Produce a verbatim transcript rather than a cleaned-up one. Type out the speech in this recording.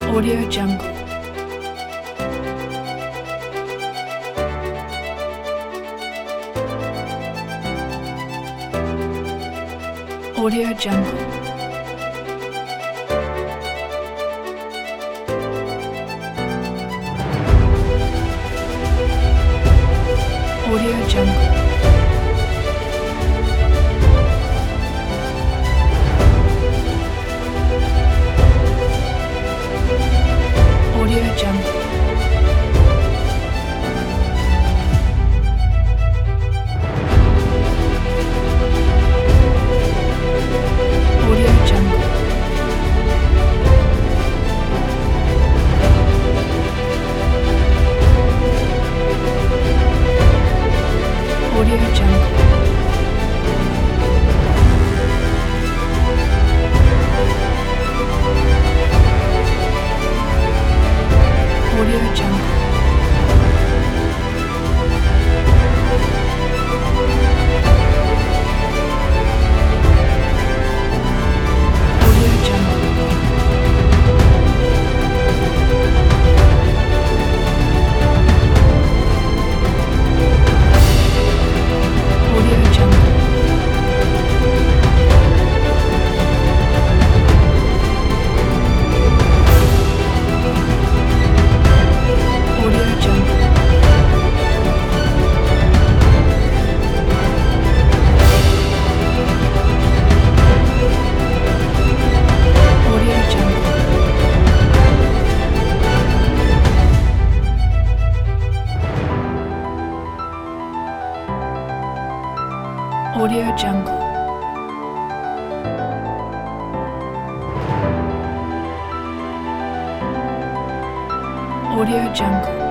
Audio Jungle. Audio Jungle. Audio Jungle. Audio Jungle. Audio Jungle. Audio Jungle. Audio Jungle. Audio Jungle. Audio Jungle. Audio Jungle. Audio Jungle. Audio Jungle. Audio Jungle.